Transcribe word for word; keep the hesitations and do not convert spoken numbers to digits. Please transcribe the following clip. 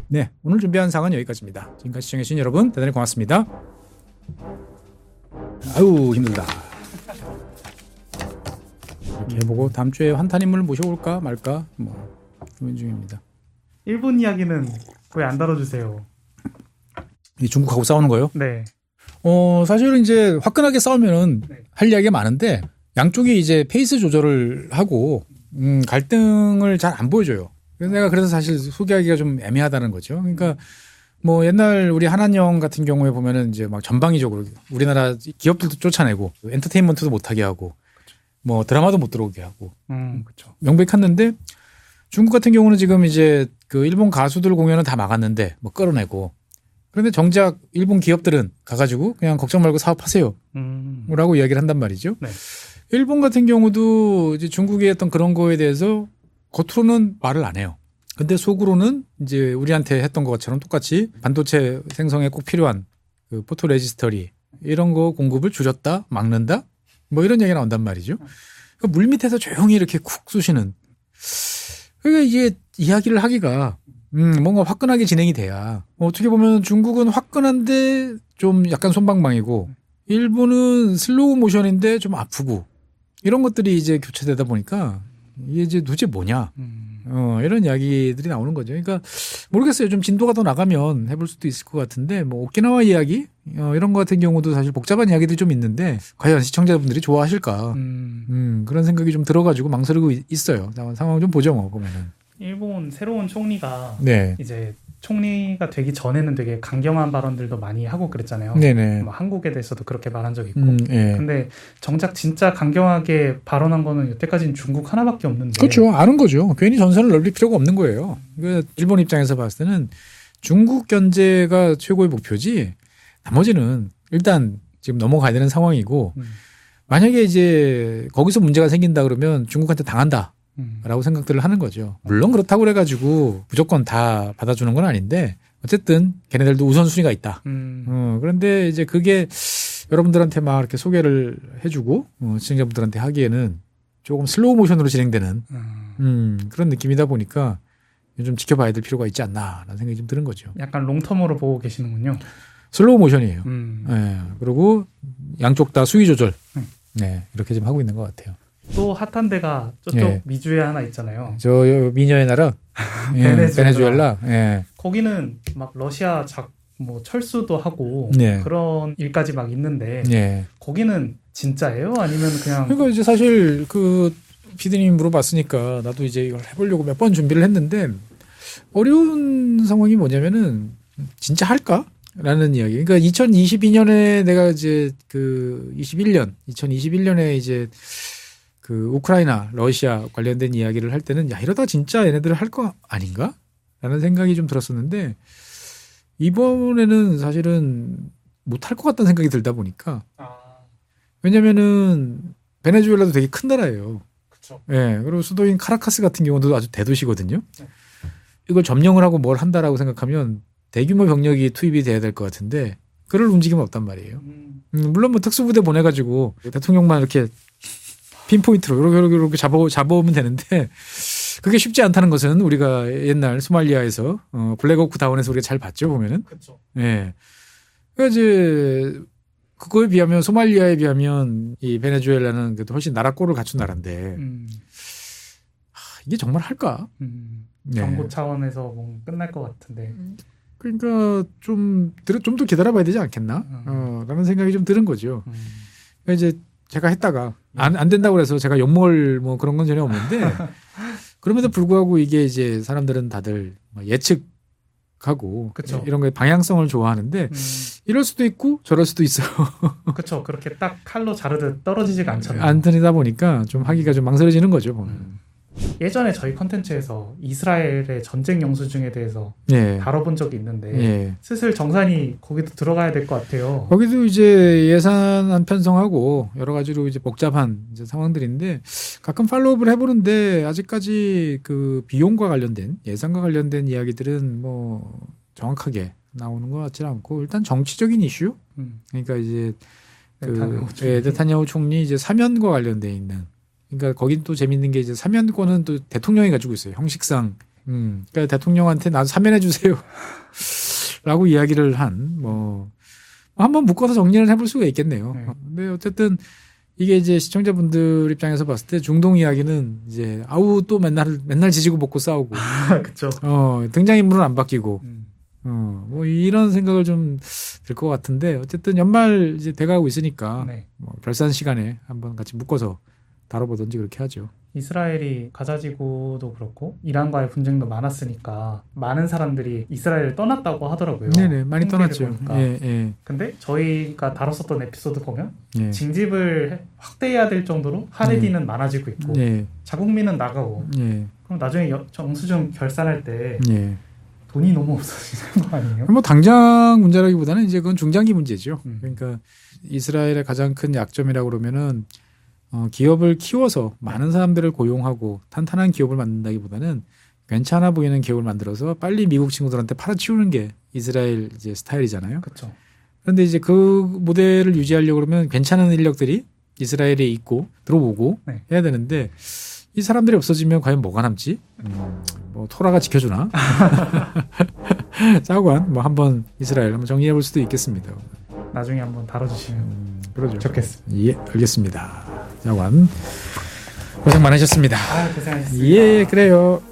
네, 오늘 준비한 사항은 여기까지입니다. 지금까지 시청해주신 여러분 대단히 고맙습니다. 아유 힘들다. 이렇게 해보고 다음 주에 환탄 인물 모셔올까 말까 뭐 고민 중입니다. 일본 이야기는 왜 안 다뤄주세요? 이 중국하고 싸우는 거요? 네. 어 사실은 이제 화끈하게 싸우면은 네. 할 이야기가 많은데 양쪽이 이제 페이스 조절을 하고 음, 갈등을 잘 안 보여줘요. 그래서 내가 그래서 사실 소개하기가 좀 애매하다는 거죠. 그러니까 뭐 옛날 우리 한한령 같은 경우에 보면은 이제 막 전방위적으로 우리나라 기업들도 쫓아내고 엔터테인먼트도 못하게 하고 뭐 드라마도 못 들어오게 하고 음, 그렇죠. 명백했는데 중국 같은 경우는 지금 이제 그 일본 가수들 공연은 다 막았는데 뭐 끌어내고 그런데 정작 일본 기업들은 가가지고 그냥 걱정 말고 사업하세요. 음. 라고 이야기를 한단 말이죠. 네. 일본 같은 경우도 이제 중국이 했던 그런 거에 대해서 겉으로는 말을 안 해요. 근데 속으로는 이제 우리한테 했던 것처럼 똑같이 반도체 생성에 꼭 필요한 그 포토 레지스터리 이런 거 공급을 줄였다, 막는다, 뭐 이런 얘기가 나온단 말이죠. 그러니까 물 밑에서 조용히 이렇게 쿡 쑤시는. 그러니까 이게 이야기를 하기가 음, 뭔가 화끈하게 진행이 돼야. 어떻게 보면 중국은 화끈한데 좀 약간 솜방망이고 일본은 슬로우 모션인데 좀 아프고 이런 것들이 이제 교체되다 보니까 이게 이제 도대체 뭐냐. 음. 어, 이런 이야기들이 나오는 거죠. 그러니까 모르겠어요. 좀 진도가 더 나가면 해볼 수도 있을 것 같은데 뭐 오키나와 이야기 어, 이런 거 같은 경우도 사실 복잡한 이야기들이 좀 있는데 과연 시청자분들이 좋아하실까. 음. 음, 그런 생각이 좀 들어가지고 망설이고 있어요. 상황 좀 보죠 뭐 보면은. 일본 새로운 총리가 네. 이제 총리가 되기 전에는 되게 강경한 발언들도 많이 하고 그랬잖아요. 네네. 뭐 한국에 대해서도 그렇게 말한 적이 있고. 음, 예. 근데 정작 진짜 강경하게 발언한 거는 여태까지는 중국 하나밖에 없는데. 그렇죠. 아는 거죠. 괜히 전선을 넓힐 필요가 없는 거예요. 그러니까 일본 입장에서 봤을 때는 중국 견제가 최고의 목표지 나머지는 일단 지금 넘어가야 되는 상황이고 음. 만약에 이제 거기서 문제가 생긴다 그러면 중국한테 당한다. 음. 라고 생각들을 하는 거죠. 물론 그렇다고 그래가지고 무조건 다 받아주는 건 아닌데 어쨌든 걔네들도 우선순위가 있다. 음. 어, 그런데 이제 그게 여러분들한테 막 이렇게 소개를 해주고 어, 시청자분들한테 하기에는 조금 슬로우 모션으로 진행되는 음. 음, 그런 느낌이다 보니까 좀 지켜봐야 될 필요가 있지 않나라는 생각이 좀 드는 거죠. 약간 롱텀으로 보고 계시는군요. 슬로우 모션이에요. 음. 네, 그리고 양쪽 다 수위 조절. 음. 네, 이렇게 좀 하고 있는 것 같아요. 또 핫한 데가 저쪽 예. 미주에 하나 있잖아요. 저 미녀의 나라 예, 베네수엘라. 베네수엘라. 예. 거기는 막 러시아 작, 뭐 철수도 하고 네. 그런 일까지 막 있는데 예. 거기는 진짜예요? 아니면 그냥 그러니까 이제 사실 그 피디님이 물어봤으니까 나도 이제 이걸 해보려고 몇 번 준비를 했는데 어려운 상황이 뭐냐면은 진짜 할까? 라는 이야기. 그러니까 이천이십이 년에 내가 이제 그 이십일 년, 이천이십일 년에 이제 그 우크라이나, 러시아 관련된 이야기를 할 때는 야 이러다 진짜 얘네들 할 거 아닌가? 라는 생각이 좀 들었었는데 이번에는 사실은 못할 것 같다는 생각이 들다 보니까 아, 왜냐면은 베네수엘라도 되게 큰 나라예요. 그렇죠. 예. 그리고 수도인 카라카스 같은 경우도 아주 대도시거든요. 네. 이걸 점령을 하고 뭘 한다라고 생각하면 대규모 병력이 투입이 돼야 될 것 같은데 그럴 움직임은 없단 말이에요. 음. 음, 물론 뭐 특수부대 보내가지고 대통령만 이렇게 핀포인트로 이렇게 이렇게, 이렇게 잡아 잡아오면 되는데 그게 쉽지 않다는 것은 우리가 옛날 소말리아에서 어, 블랙호크 다운에서 우리가 잘 봤죠 보면은. 그렇죠. 예. 그러니까 이제 그거에 비하면 소말리아에 비하면 이 베네수엘라는 그래도 훨씬 나라 꼴을 갖춘 나라인데 음. 하, 이게 정말 할까? 음. 네. 정보 차원에서 뭐 끝날 것 같은데. 그러니까 좀 좀 더 기다려봐야 되지 않겠나? 음. 어, 라는 생각이 좀 드는 거죠. 음. 그러니까 이제 제가 했다가 안, 안 된다고 그래서 제가 욕먹을 뭐 그런 건 전혀 없는데 그럼에도 불구하고 이게 이제 사람들은 다들 예측하고 그쵸. 이런 거에 방향성을 좋아하는데 음. 이럴 수도 있고 저럴 수도 있어요. 그렇죠. 그렇게 딱 칼로 자르듯 떨어지지가 않잖아요. 안 들이다 보니까 좀 하기가 좀 망설여지는 거죠. 보면. 예전에 저희 컨텐츠에서 이스라엘의 전쟁 영수증에 대해서 예. 다뤄본 적이 있는데 예. 슬슬 정산이 거기도 들어가야 될 것 같아요. 거기도 이제 예산안 편성하고 여러 가지로 이제 복잡한 이제 상황들인데 가끔 팔로우업을 해보는데 아직까지 그 비용과 관련된 예산과 관련된 이야기들은 뭐 정확하게 나오는 것 같지는 않고 일단 정치적인 이슈 음. 그러니까 이제 네타냐후 그 총리. 예, 네타냐후 총리 이제 사면과 관련돼 있는 그러니까 거긴 또 재밌는 게 이제 사면권은 또 대통령이 가지고 있어요. 형식상 음, 그러니까 대통령한테 나도 사면해 주세요. 라고 이야기를 한, 뭐, 한번 묶어서 정리를 해볼 수가 있겠네요. 네. 근데 어쨌든 이게 이제 시청자분들 입장에서 봤을 때 중동 이야기는 이제 아우 또 맨날, 맨날 지지고 볶고 싸우고. 그쵸. 어, 등장인물은 안 바뀌고. 음. 어, 뭐 이런 생각을 좀 들 것 같은데 어쨌든 연말 이제 돼가고 있으니까 네. 뭐 별산 시간에 한번 같이 묶어서 다뤄보든지 그렇게 하죠. 이스라엘이 가자지구도 그렇고 이란과의 분쟁도 많았으니까 많은 사람들이 이스라엘을 떠났다고 하더라고요. 네네 많이 통계를 떠났죠. 보니까. 예, 예, 근데 저희가 다뤘었던 에피소드 보면 예. 징집을 해- 확대해야 될 정도로 하레디는 많아지고 있고 예, 자국민은 나가고 예, 그럼 나중에 여- 정수좀 결산할 때 예. 돈이 너무 없어지는 거 아니에요? 뭐 당장 문제라기보다는 이제 그건 중장기 문제죠. 음. 그러니까 이스라엘의 가장 큰 약점이라고 그러면은 어, 기업을 키워서 많은 사람들을 고용하고 탄탄한 기업을 만든다기보다는 괜찮아 보이는 기업을 만들어서 빨리 미국 친구들한테 팔아치우는 게 이스라엘 이제 스타일이잖아요. 그렇죠. 그런데 이제 그 모델을 유지하려고 그러면 괜찮은 인력들이 이스라엘에 있고 들어오고 네. 해야 되는데 이 사람들이 없어지면 과연 뭐가 남지? 음, 뭐 토라가 지켜주나? 짜고한 뭐 한번 이스라엘 한번 정리해 볼 수도 있겠습니다. 나중에 한번 다뤄주시면 음, 그러죠. 좋겠습니다. 예, 알겠습니다. 짜고한 고생 많으셨습니다. 아, 고생하셨습니다. 예, 그래요.